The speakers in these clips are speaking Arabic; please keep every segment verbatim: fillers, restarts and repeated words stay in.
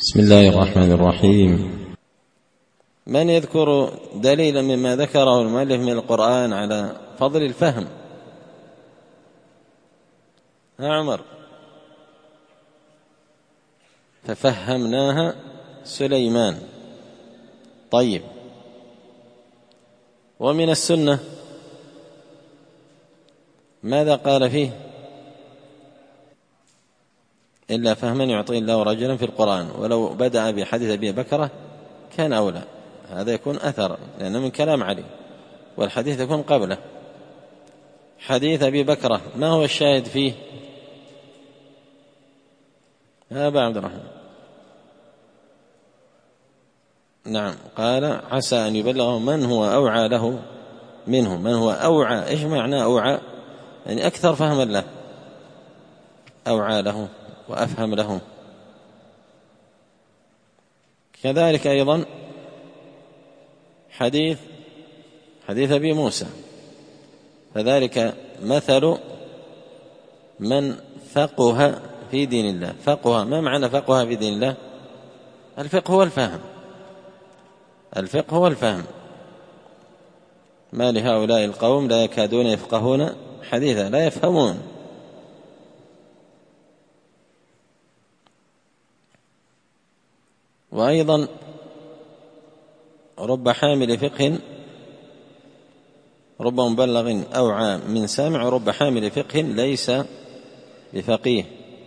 بسم الله الرحمن الرحيم. من يذكر دليلا مما ذكره المؤلف من القرآن على فضل الفهم؟ ها عمر. ففهمناها سليمان. طيب، ومن السنة ماذا قال فيه؟ إلا فهما يعطي الله رجلا في القرآن ولو بدأ بحديث أبي بكرة كان أولى. هذا يكون أثر لأنه من كلام علي، والحديث يكون قبله. حديث أبي بكرة ما هو الشاهد فيه؟ يا أبا عبد الرحمن. نعم، قال عسى أن يبلغه من هو أوعى له منه. من هو أوعى؟ إيش معنى أوعى؟ يعني أكثر فهما له، أوعى له وأفهم له. كذلك أيضا حديث حديث أبي موسى، فذلك مثل من فقه في دين الله. فقه، ما معنى فقه في دين الله؟ الفقه هو الفهم. الفقه هو الفهم. ما لهؤلاء القوم لا يكادون يفقهون حديثا، لا يفهمون. وأيضا رب حامل فقه رب مبلغ أوعى من سامع، رب حامل فقه ليس بفقيه.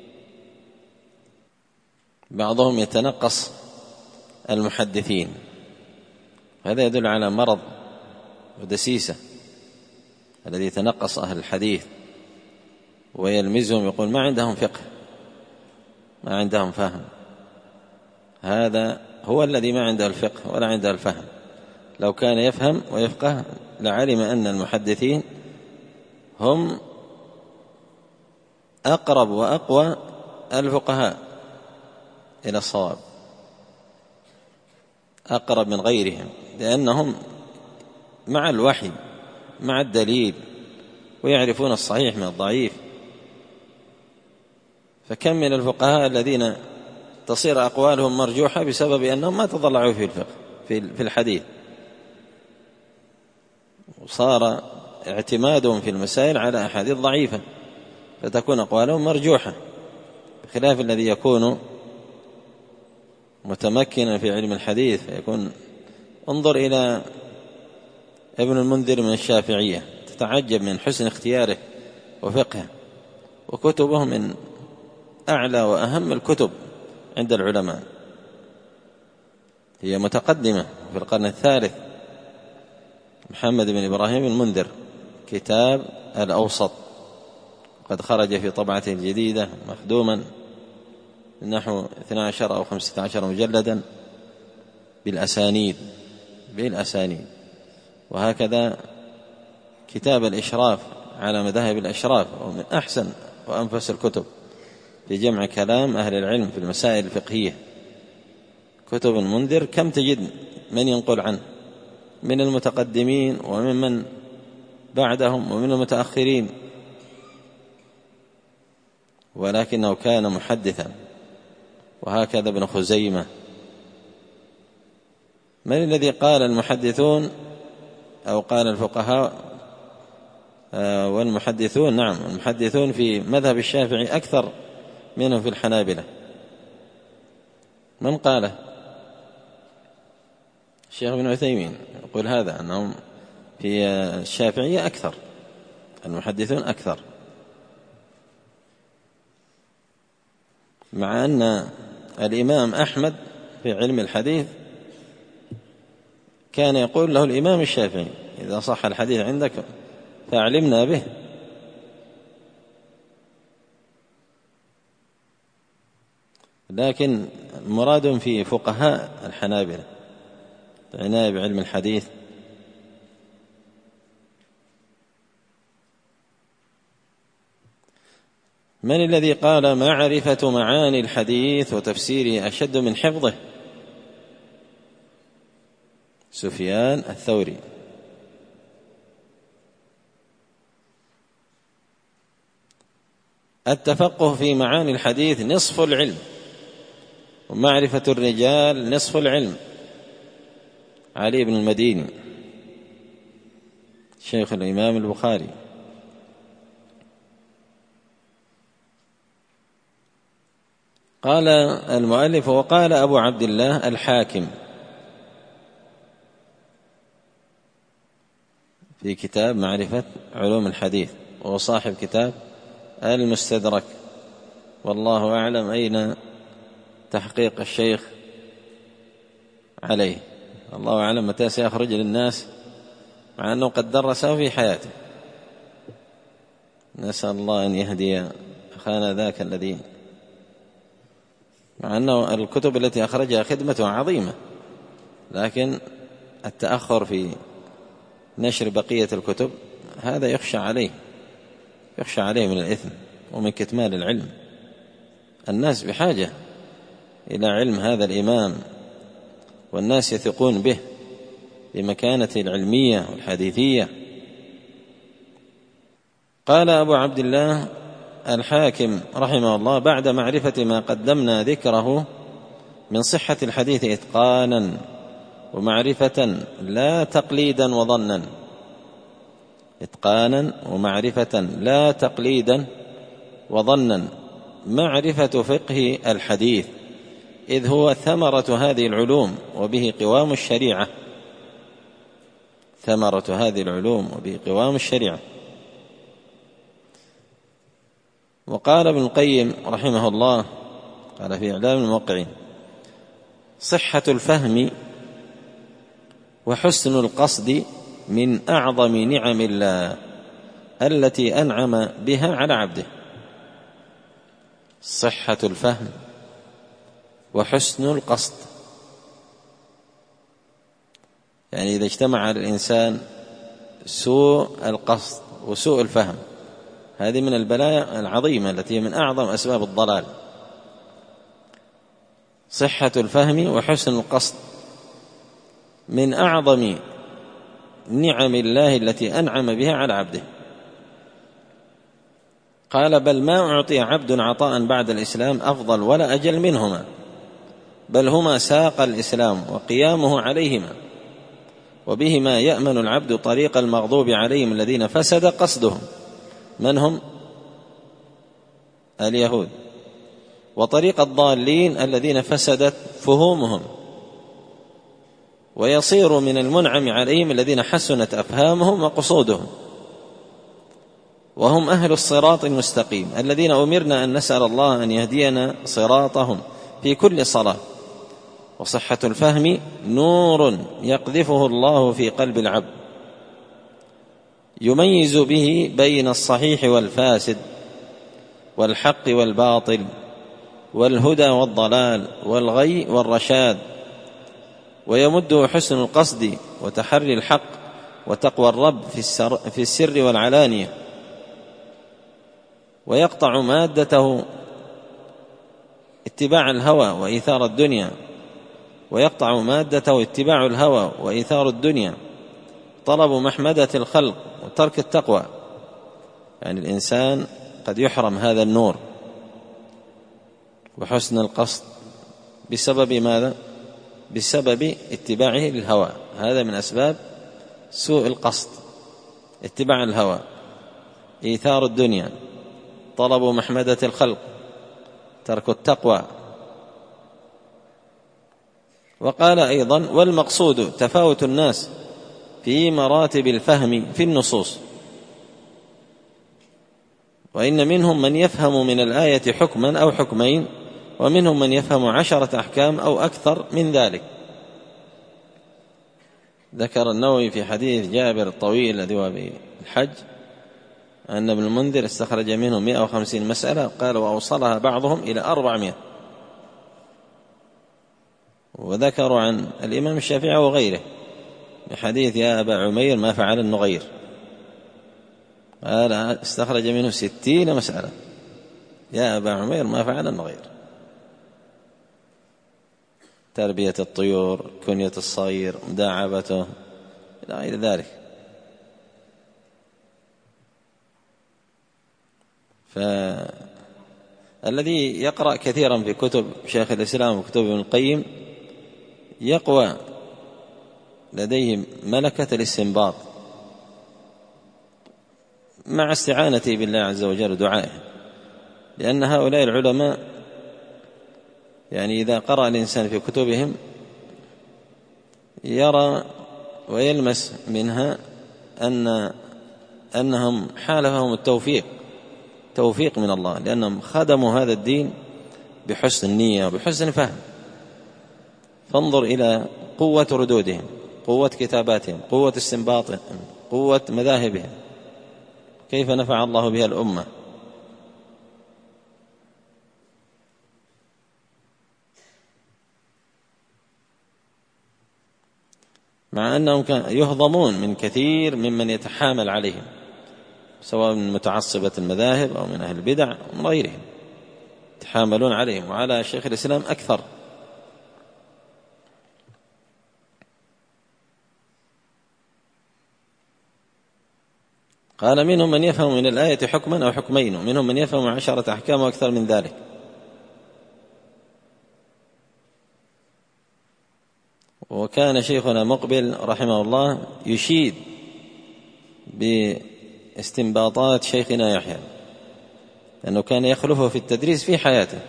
بعضهم يتنقص المحدثين، هذا يدل على مرض ودسيسة الذي يتنقص أهل الحديث ويلمزهم، يقول ما عندهم فقه، ما عندهم فهم. هذا هو الذي ما عنده الفقه ولا عنده الفهم. لو كان يفهم ويفقه لعلم أن المحدثين هم أقرب وأقوى الفقهاء إلى الصواب، أقرب من غيرهم، لأنهم مع الوحي مع الدليل ويعرفون الصحيح من الضعيف. فكم من الفقهاء الذين تصير أقوالهم مرجوحة بسبب أنهم ما تضلعوا في الفقه في الحديث، وصار اعتمادهم في المسائل على أحاديث ضعيفة، فتكون أقوالهم مرجوحة، بخلاف الذي يكون متمكنا في علم الحديث. فيكون انظر إلى ابن المنذر من الشافعية، تتعجب من حسن اختياره وفقهه، وكتبه من أعلى وأهم الكتب عند العلماء، هي متقدمة في القرن الثالث. محمد بن إبراهيم المنذر، كتاب الأوسط، قد خرج في طبعته الجديدة مخدوما نحو اثني عشر أو خمسة عشر مجلدا بالأسانيد بالأسانيد وهكذا كتاب الإشراف على مذاهب الأشراف، ومن أحسن وأنفس الكتب في جمع كلام أهل العلم في المسائل الفقهية. كتب المنذر كم تجد من ينقل عنه من المتقدمين وممن بعدهم ومن المتأخرين، ولكنه كان محدثا. وهكذا ابن خزيمة. من الذي قال المحدثون أو قال الفقهاء والمحدثون؟ نعم، المحدثون في مذهب الشافعي أكثر منهم في الحنابلة. من قاله؟ الشيخ ابن عثيمين يقول هذا، أنهم في الشافعية أكثر، المحدثون أكثر، مع أن الإمام أحمد في علم الحديث كان يقول له الإمام الشافعي إذا صح الحديث عندك فأعلمنا به. لكن مراد في فقهاء الحنابلة العناية بعلم الحديث. من الذي قال معرفة معاني الحديث وتفسيره أشد من حفظه؟ سفيان الثوري. التفقه في معاني الحديث نصف العلم، ومعرفة الرجال نصف العلم. علي بن المديني شيخ الإمام البخاري. قال المؤلف: وقال أبو عبد الله الحاكم في كتاب معرفة علوم الحديث، وهو صاحب كتاب المستدرك، والله أعلم أين تحقيق الشيخ عليه، الله أعلم متى سيخرج للناس، مع أنه قد درسه في حياته. نسأل الله أن يهدي أخانا ذاك الذي، مع أنه الكتب التي أخرجها خدمة عظيمة، لكن التأخر في نشر بقية الكتب هذا يخشى عليه، يخشى عليه من الإثم ومن كتمان العلم. الناس بحاجة إلى علم هذا الإمام، والناس يثقون به بمكانته العلمية والحديثية. قال أبو عبد الله الحاكم رحمه الله: بعد معرفة ما قدمنا ذكره من صحة الحديث إتقانا ومعرفة لا تقليدا وظنا، إتقانا ومعرفة لا تقليدا وظنا، معرفة فقه الحديث، إذ هو ثمرة هذه العلوم وبه قوام الشريعة، ثمرة هذه العلوم وبه قوام الشريعة. وقال ابن القيم رحمه الله، قال في إعلام الموقعين: صحة الفهم وحسن القصد من أعظم نعم الله التي أنعم بها على عبده. صحة الفهم وحسن القصد، يعني إذا اجتمع على الإنسان سوء القصد وسوء الفهم، هذه من البلايا العظيمة التي هي من أعظم أسباب الضلال. صحة الفهم وحسن القصد من أعظم نعم الله التي أنعم بها على عبده. قال: بل ما أعطي عبد عطاء بعد الإسلام أفضل ولا أجل منهما، بل هما ساق الإسلام وقيامه عليهما، وبهما يأمن العبد طريق المغضوب عليهم الذين فسد قصدهم، من هم؟ اليهود، وطريق الضالين الذين فسدت فهومهم، ويصير من المنعم عليهم الذين حسنت أفهامهم وقصودهم، وهم أهل الصراط المستقيم الذين أمرنا أن نسأل الله أن يهدينا صراطهم في كل صلاة. وصحة الفهم نور يقذفه الله في قلب العبد، يميز به بين الصحيح والفاسد، والحق والباطل، والهدى والضلال، والغي والرشاد، ويمده حسن القصد وتحري الحق وتقوى الرب في السر, في السر والعلانية، ويقطع مادته اتباع الهوى وإيثار الدنيا، ويقطع مادته اتباع الهوى وإيثار الدنيا، طلب محمدة الخلق وترك التقوى. يعني الإنسان قد يحرم هذا النور وحسن القصد بسبب ماذا؟ بسبب اتباعه للهوى. هذا من أسباب سوء القصد، اتباع الهوى، إيثار الدنيا، طلب محمدة الخلق، ترك التقوى. وقال أيضا: والمقصود تفاوت الناس في مراتب الفهم في النصوص، وإن منهم من يفهم من الآية حكما أو حكمين، ومنهم من يفهم عشرة أحكام أو أكثر من ذلك. ذكر النووي في حديث جابر الطويل الذي هو بالحج أن ابن المنذر استخرج منهم مئة وخمسين مسألة، قال: وأوصلها بعضهم إلى أربعمائة. وذكروا عن الإمام الشافعي وغيره بحديث يا أبا عمير ما فعل النغير، قال استخرج منه ستين مسألة، يا أبا عمير ما فعل النغير. تربية الطيور، كنية الصغير، مداعبته، إلى غير ذلك. الذي يقرأ كثيرا في كتب شيخ الإسلام وكتب ابن القيم يقوى لديه ملكة الاستنباط مع استعانته بالله عز وجل ودعائه، لأن هؤلاء العلماء يعني إذا قرأ الإنسان في كتبهم يرى ويلمس منها أن أنهم حالفهم التوفيق توفيق من الله، لأنهم خدموا هذا الدين بحسن النية وبحسن فهم. فانظر إلى قوة ردودهم، قوة كتاباتهم، قوة استنباطهم، قوة مذاهبهم، كيف نفع الله بها الأمة. مع أنهم يهضمون من كثير ممن يتحامل عليهم، سواء من متعصبة المذاهب أو من أهل البدع أو من غيرهم، يتحاملون عليهم، وعلى شيخ الإسلام أكثر. قال منهم من يفهم من الآية حكما أو حكمين، ومنهم من يفهم عشرة أحكام وأكثر من ذلك. وكان شيخنا مقبل رحمه الله يشيد باستنباطات شيخنا يحيى، لأنه كان يخلفه في التدريس في حياته،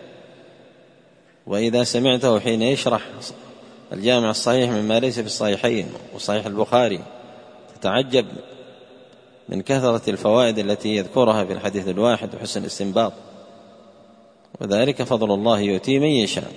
وإذا سمعته حين يشرح الجامع الصحيح مما ليس في الصحيحين وصحيح البخاري تتعجب من كثرة الفوائد التي يذكرها في الحديث الواحد وحسن الاستنباط، وذلك فضل الله يؤتيه من يشاء.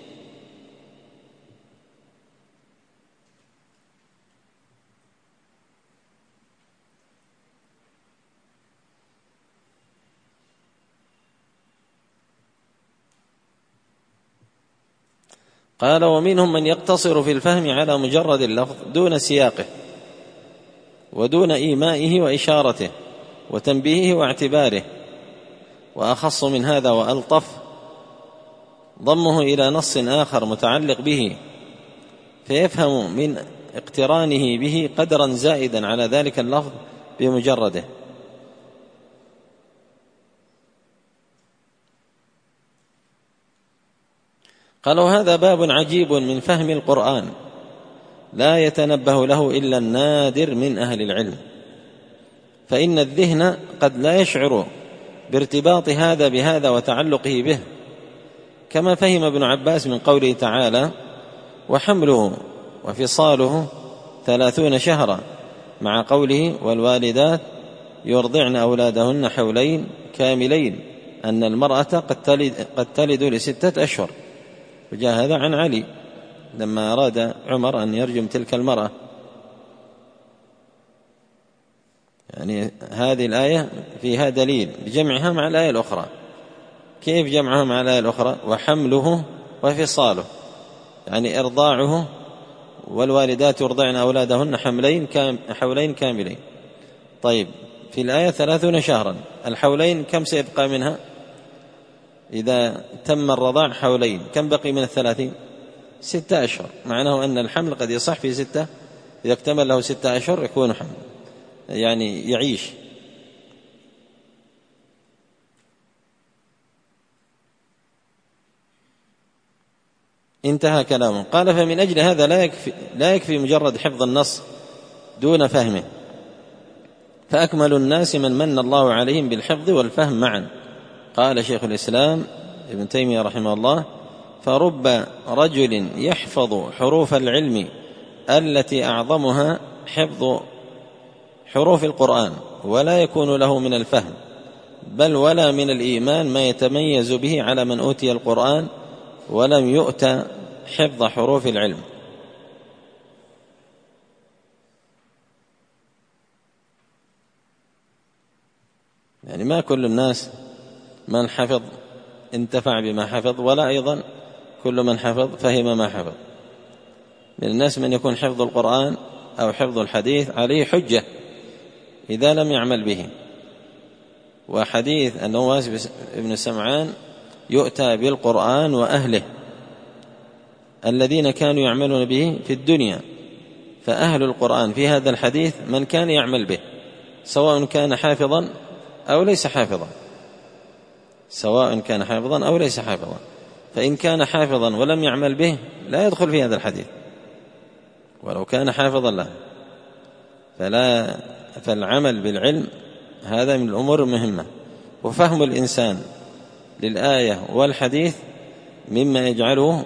قال ومنهم من يقتصر في الفهم على مجرد اللفظ دون سياقه ودون إيمائه وإشارته وتنبيهه واعتباره، وأخص من هذا وألطف ضمه إلى نص آخر متعلق به فيفهم من اقترانه به قدرا زائدا على ذلك اللفظ بمجرده. قالوا هذا باب عجيب من فهم القرآن لا يتنبه له إلا النادر من أهل العلم، فإن الذهن قد لا يشعر بارتباط هذا بهذا وتعلقه به، كما فهم ابن عباس من قوله تعالى وحمله وفصاله ثلاثون شهرا، مع قوله والوالدات يرضعن أولادهن حولين كاملين، أن المرأة قد تلد, قد تلد لستة أشهر. وجاء هذا عن علي لما أراد عمر أن يرجم تلك المرأة. يعني هذه الآية فيها دليل بجمعها مع الآية الأخرى. كيف جمعها مع الآية الأخرى؟ وحمله وفصاله، يعني إرضاعه، والوالدات يرضعن أولادهن حملين كام حولين كاملين. طيب في الآية ثلاثون شهرا، الحولين كم سيبقى منها؟ إذا تم الرضاع حولين كم بقي من الثلاثين؟ ستة أشهر. معناه أن الحمل قد يصح في ستة، إذا اكتمل له ستة أشهر يكون حمل، يعني يعيش. انتهى كلامه. قال فمن أجل هذا لا يكفي, لا يكفي مجرد حفظ النص دون فهمه، فأكمل الناس من من الله عليهم بالحفظ والفهم معا. قال شيخ الإسلام ابن تيمية رحمه الله فرب رجل يحفظ حروف العلم التي أعظمها حفظ حروف القرآن ولا يكون له من الفهم بل ولا من الإيمان ما يتميز به على من أوتي القرآن ولم يؤت حفظ حروف العلم. يعني ما كل الناس من حفظ انتفع بما حفظ، ولا أيضا كل من حفظ فهم ما حفظ. من الناس من يكون حفظ القرآن أو حفظ الحديث عليه حجة إذا لم يعمل به. وحديث النواس بن سمعان يؤتى بالقرآن وأهله الذين كانوا يعملون به في الدنيا، فأهل القرآن في هذا الحديث من كان يعمل به سواء كان حافظا أو ليس حافظا. سواء كان حافظا أو ليس حافظا. فإن كان حافظا ولم يعمل به لا يدخل في هذا الحديث، ولو كان حافظا له. فلا فالعمل بالعلم هذا من الأمور المهمة، وفهم الإنسان للآية والحديث مما يجعله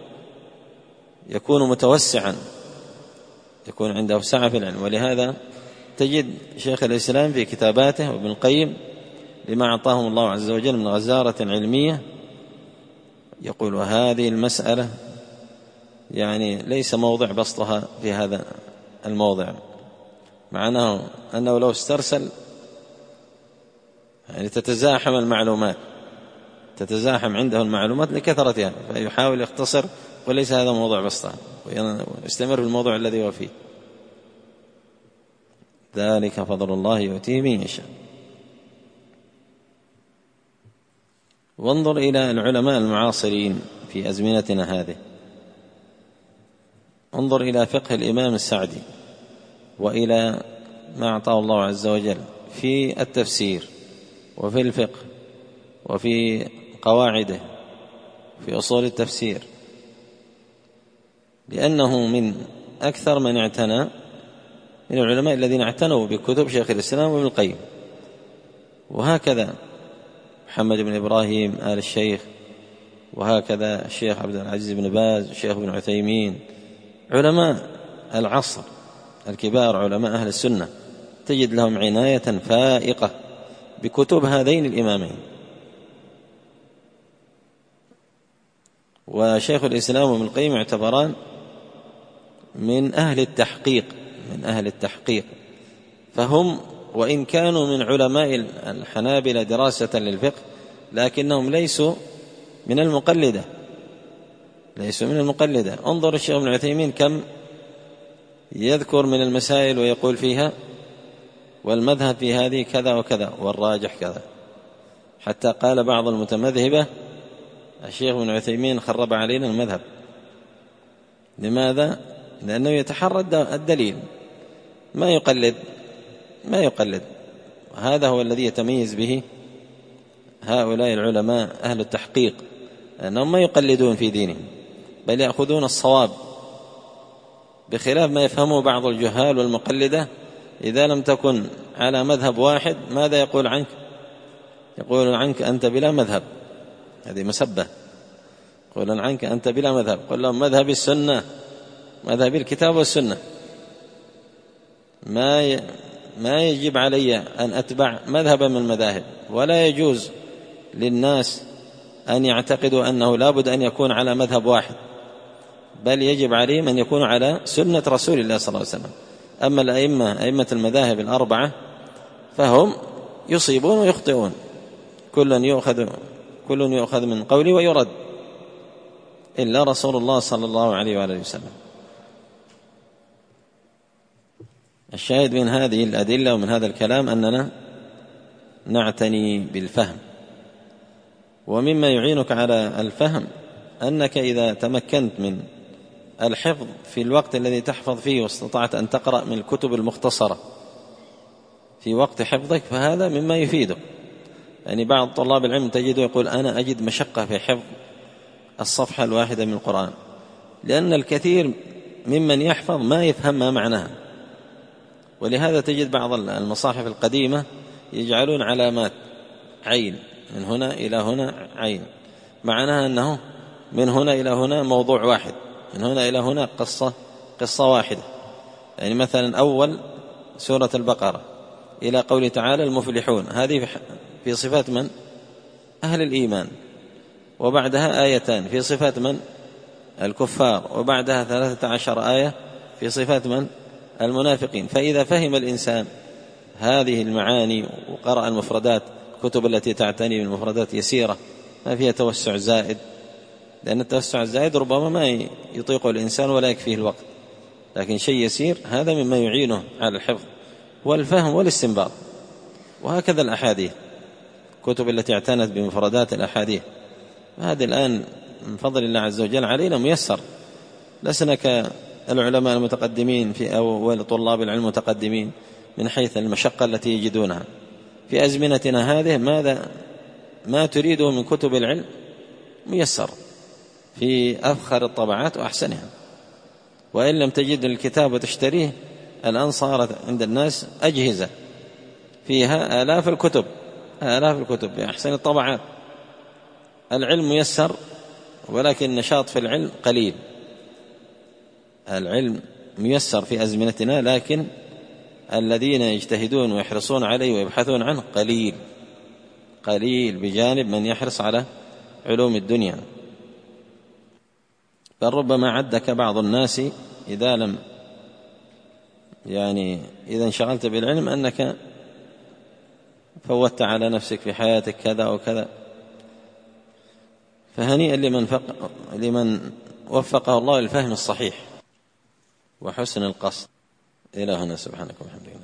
يكون متوسعا، يكون عنده سعة في العلم. ولهذا تجد شيخ الإسلام في كتاباته وابن القيم لما أعطاهم الله عز وجل من غزارة علمية يقول: وهذه المسألة يعني ليس موضع بسطها في هذا الموضع، معناه أنه لو استرسل يعني تتزاحم المعلومات، تتزاحم عنده المعلومات لكثرتها، فيحاول يختصر وليس هذا موضوع بسطها، ويستمر في الموضوع الذي هو فيه. ذلك فضل الله يؤتيه من يشاء. وانظر إلى العلماء المعاصرين في أزمنتنا هذه، انظر إلى فقه الإمام السعدي، وإلى ما أعطاه الله عز وجل في التفسير وفي الفقه وفي قواعده في أصول التفسير، لأنه من أكثر من اعتنى من العلماء الذين اعتنوا بكتب شيخ الإسلام وابن القيم. وهكذا محمد بن إبراهيم آل الشيخ، وهكذا الشيخ عبد العزيز بن باز، الشيخ بن عثيمين، علماء العصر الكبار، علماء أهل السنة، تجد لهم عناية فائقة بكتب هذين الإمامين. وشيخ الإسلام وابن القيم يعتبران من أهل التحقيق، من أهل التحقيق، فهم وإن كانوا من علماء الحنابلة دراسة للفقه لكنهم ليسوا من المقلدة، ليسوا من المقلدة. انظر الشيخ ابن عثيمين كم يذكر من المسائل ويقول فيها والمذهب في هذه كذا وكذا والراجح كذا، حتى قال بعض المتمذهبة الشيخ ابن عثيمين خرب علينا المذهب. لماذا؟ لأنه يتحرى الدليل، ما يقلد ما يقلد هذا هو الذي يتميز به هؤلاء العلماء أهل التحقيق، أنهم ما يقلدون في دينهم بل يأخذون الصواب، بخلاف ما يفهمه بعض الجهال والمقلدة. إذا لم تكن على مذهب واحد ماذا يقول عنك؟ يقول عنك أنت بلا مذهب، هذه مسبة. يقول عنك أنت بلا مذهب، قل لهم مذهب السنة، مذهب الكتاب والسنة. ما ي... ما يجب علي أن أتبع مذهبا من المذاهب، ولا يجوز للناس أن يعتقدوا أنه لا بد أن يكون على مذهب واحد، بل يجب عليهم أن يكونوا على سنة رسول الله صلى الله عليه وسلم. أما الأئمة أئمة المذاهب الأربعة فهم يصيبون ويخطئون، كل يؤخذ كل يؤخذ من قوله ويرد إلا رسول الله صلى الله عليه وآله وسلم. الشاهد من هذه الأدلة ومن هذا الكلام أننا نعتني بالفهم. ومما يعينك على الفهم أنك إذا تمكنت من الحفظ في الوقت الذي تحفظ فيه واستطعت أن تقرأ من الكتب المختصرة في وقت حفظك فهذا مما يفيدك. يعني بعض طلاب العلم تجده يقول أنا أجد مشقة في حفظ الصفحة الواحدة من القرآن، لأن الكثير ممن يحفظ ما يفهم ما معناها. ولهذا تجد بعض المصاحف القديمة يجعلون علامات عين، من هنا إلى هنا عين، معناها أنه من هنا إلى هنا موضوع واحد، من هنا إلى هنا قصة قصة واحدة. يعني مثلا أول سورة البقرة إلى قوله تعالى المفلحون، هذه في صفات من؟ أهل الإيمان، وبعدها آيتان في صفات من؟ الكفار، وبعدها ثلاثة عشر آية في صفات من؟ المنافقين. فإذا فهم الإنسان هذه المعاني وقرأ المفردات، الكتب التي تعتني بالمفردات يسيرة ما فيها توسع زائد، لأن التوسع الزائد ربما ما يطيقه الإنسان ولا يكفيه الوقت، لكن شيء يسير هذا مما يعينه على الحفظ والفهم والاستنباط. وهكذا الأحاديث، الكتب التي اعتنت بمفردات الأحاديث، هذا الآن من فضل الله عز وجل علينا ميسر، لسنا كالعلماء المتقدمين في أول طلاب العلم المتقدمين من حيث المشقة التي يجدونها. في أزمنتنا هذه ماذا ما تريده من كتب العلم ميسر في أفخر الطبعات وأحسنها. وإن لم تجد الكتاب وتشتريه، الآن صارت عند الناس أجهزة فيها آلاف الكتب آلاف الكتب بأحسن الطبعات. العلم ميسر، ولكن النشاط في العلم قليل. العلم ميسر في أزمنتنا، لكن الذين يجتهدون ويحرصون عليه ويبحثون عنه قليل قليل بجانب من يحرص على علوم الدنيا. بل ربما عدك بعض الناس إذا لم يعني إذا انشغلت بالعلم أنك فوتت على نفسك في حياتك كذا وكذا. فهنيئا لمن, فق... لمن وفقه الله للفهم الصحيح وحسن القصد. إلى هنا، سبحانك وبحمدك.